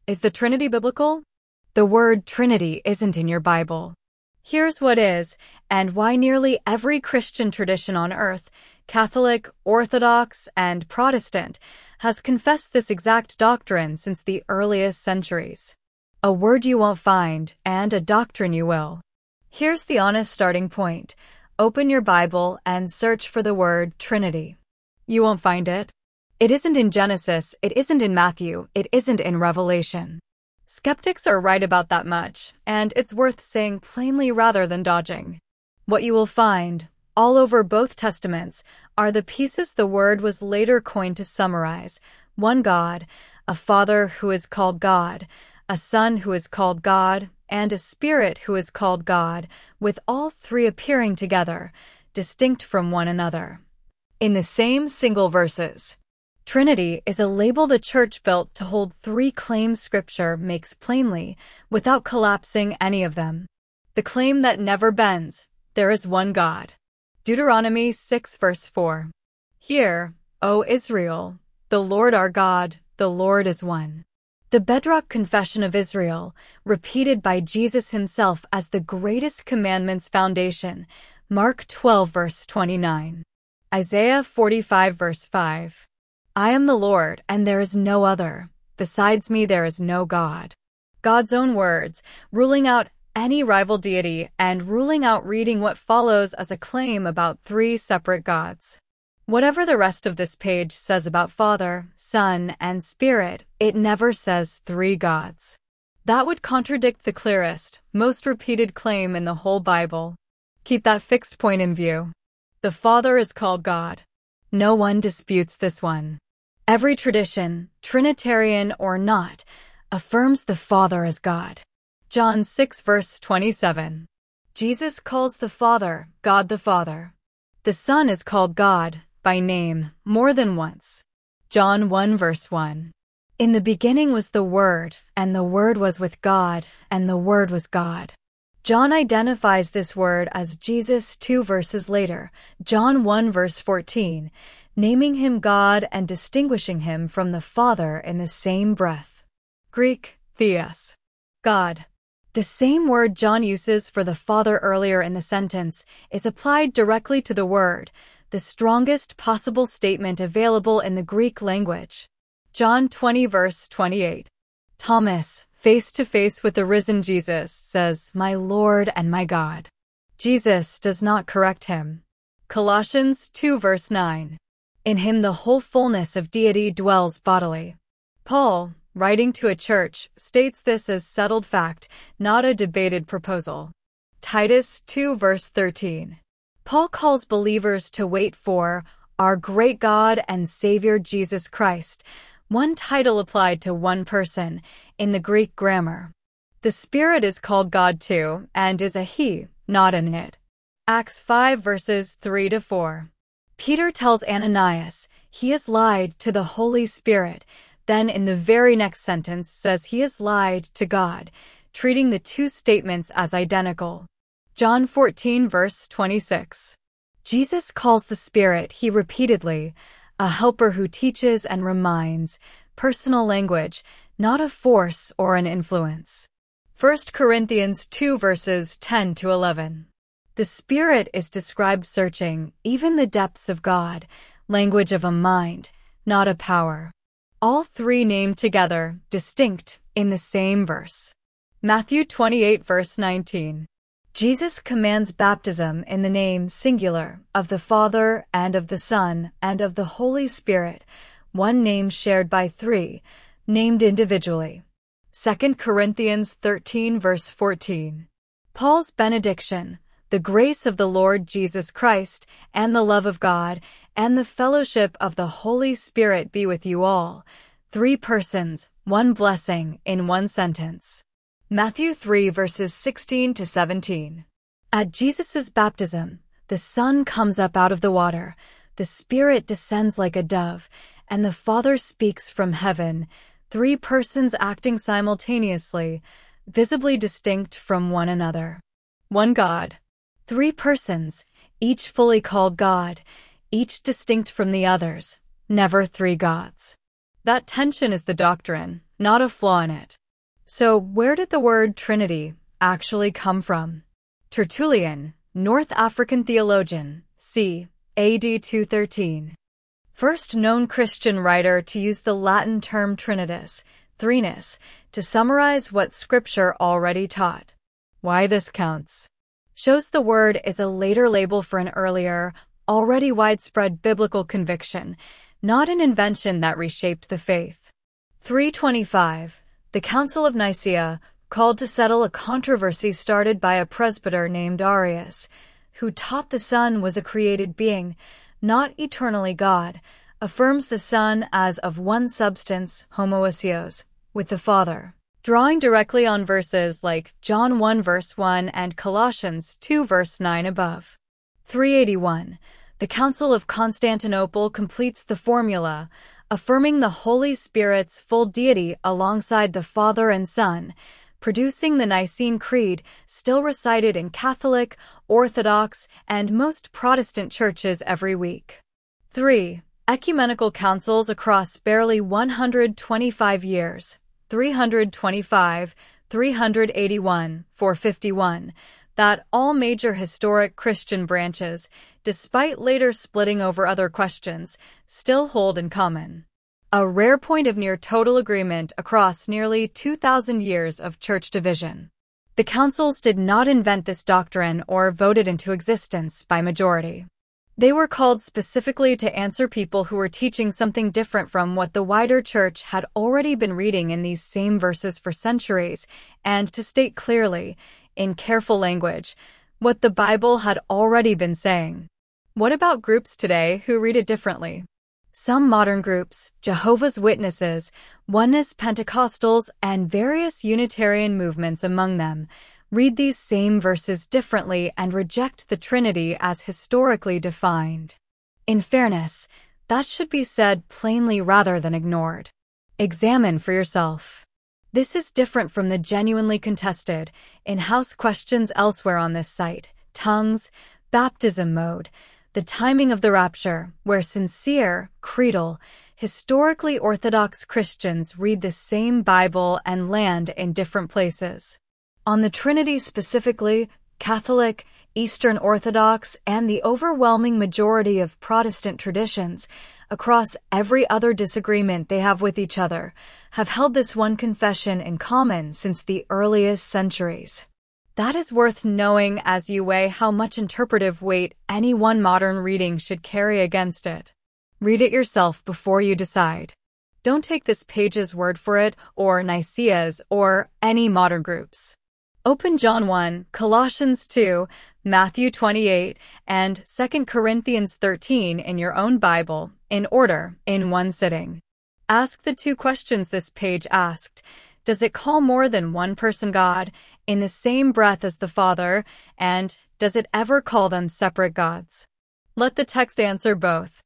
Is the Trinity biblical? The word Trinity isn't in your Bible. Here's what is, and why nearly every Christian tradition on earth, Catholic, Orthodox, and Protestant, has confessed this exact doctrine since the earliest centuries. A word you won't find, and a doctrine you will. Here's the honest starting point. Open your Bible and search for the word Trinity. You won't find it. It isn't in Genesis, it isn't in Matthew, it isn't in Revelation. Skeptics are right about that much, and it's worth saying plainly rather than dodging. What you will find, all over both testaments, are the pieces the word was later coined to summarize: one God, a Father who is called God, a Son who is called God, and a Spirit who is called God, with all three appearing together, distinct from one another, in the same single verses. Trinity is a label the Church built to hold three claims Scripture makes plainly, without collapsing any of them. The claim that never bends: there is one God. Deuteronomy 6 verse 4. Hear, O Israel, the Lord our God, the Lord is one. The bedrock confession of Israel, repeated by Jesus himself as the greatest commandment's foundation, Mark 12 verse 29. Isaiah 45 verse 5. I am the Lord, and there is no other. Besides me there is no God. God's own words, ruling out any rival deity and ruling out reading what follows as a claim about three separate gods. Whatever the rest of this page says about Father, Son, and Spirit, it never says three gods. That would contradict the clearest, most repeated claim in the whole Bible. Keep that fixed point in view. The Father is called God. No one disputes this one. Every tradition, Trinitarian or not, affirms the Father as God. John 6 verse 27. Jesus calls the Father God the Father. The Son is called God, by name, more than once. John 1 verse 1. In the beginning was the Word, and the Word was with God, and the Word was God. John identifies this Word as Jesus 2 verses later, John 1 verse 14, naming him God and distinguishing him from the Father in the same breath. Greek, theos, God. The same word John uses for the Father earlier in the sentence is applied directly to the Word, the strongest possible statement available in the Greek language. John 20 verse 28. Thomas, face to face with the risen Jesus, says, "My Lord and my God." Jesus does not correct him. Colossians 2 verse 9. In him the whole fullness of deity dwells bodily. Paul, writing to a church, states this as settled fact, not a debated proposal. Titus 2 verse 13. Paul calls believers to wait for our great God and Savior Jesus Christ, one title applied to one person, in the Greek grammar. The Spirit is called God too, and is a he, not an it. Acts 5 verses 3 to 4. Peter tells Ananias he has lied to the Holy Spirit, then in the very next sentence says he has lied to God, treating the two statements as identical. John 14 verse 26. Jesus calls the Spirit he repeatedly, a helper who teaches and reminds, personal language, not a force or an influence. 1 Corinthians 2 verses 10 to 11. The Spirit is described searching even the depths of God, language of a mind, not a power. All three named together, distinct, in the same verse. Matthew 28 verse 19. Jesus commands baptism in the name singular of the Father and of the Son and of the Holy Spirit, one name shared by three, named individually. 2 Corinthians 13 verse 14. Paul's benediction: the grace of the Lord Jesus Christ, and the love of God, and the fellowship of the Holy Spirit be with you all. Three persons, one blessing, in one sentence. Matthew 3 verses 16 to 17. At Jesus' baptism, the Son comes up out of the water, the Spirit descends like a dove, and the Father speaks from heaven, three persons acting simultaneously, visibly distinct from one another. One God. Three persons, each fully called God, each distinct from the others, never three gods. That tension is the doctrine, not a flaw in it. So where did the word Trinity actually come from? Tertullian, North African theologian, c. AD 213. First known Christian writer to use the Latin term Trinitas, threeness, to summarize what Scripture already taught. Why this counts. Shows the word is a later label for an earlier, already widespread biblical conviction, not an invention that reshaped the faith. 325. The Council of Nicaea, called to settle a controversy started by a presbyter named Arius, who taught the Son was a created being, not eternally God, affirms the Son as of one substance, homoousios, with the Father, drawing directly on verses like John 1 verse 1 and Colossians 2 verse 9 above. 381. The Council of Constantinople completes the formula, affirming the Holy Spirit's full deity alongside the Father and Son, producing the Nicene Creed, still recited in Catholic, Orthodox, and most Protestant churches every week. 3. Ecumenical councils across barely 125 years, 325, 381, 451, that all major historic Christian branches, despite later splitting over other questions, still hold in common. A rare point of near total agreement across nearly 2,000 years of church division. The councils did not invent this doctrine or vote it into existence by majority. They were called specifically to answer people who were teaching something different from what the wider church had already been reading in these same verses for centuries, and to state clearly, in careful language, what the Bible had already been saying. What about groups today who read it differently? Some modern groups, Jehovah's Witnesses, Oneness Pentecostals, and various Unitarian movements among them, read these same verses differently and reject the Trinity as historically defined. In fairness, that should be said plainly rather than ignored. Examine for yourself. This is different from the genuinely contested, in-house questions elsewhere on this site, tongues, baptism mode, the timing of the rapture, where sincere, creedal, historically Orthodox Christians read the same Bible and land in different places. On the Trinity specifically, Catholic, Eastern Orthodox, and the overwhelming majority of Protestant traditions, across every other disagreement they have with each other, have held this one confession in common since the earliest centuries. That is worth knowing as you weigh how much interpretive weight any one modern reading should carry against it. Read it yourself before you decide. Don't take this page's word for it, or Nicaea's, or any modern groups. Open John 1, Colossians 2, Matthew 28, and 2 Corinthians 13 in your own Bible, in order, in one sitting. Ask the two questions this page asked. Does it call more than one person God, in the same breath as the Father, and does it ever call them separate gods? Let the text answer both.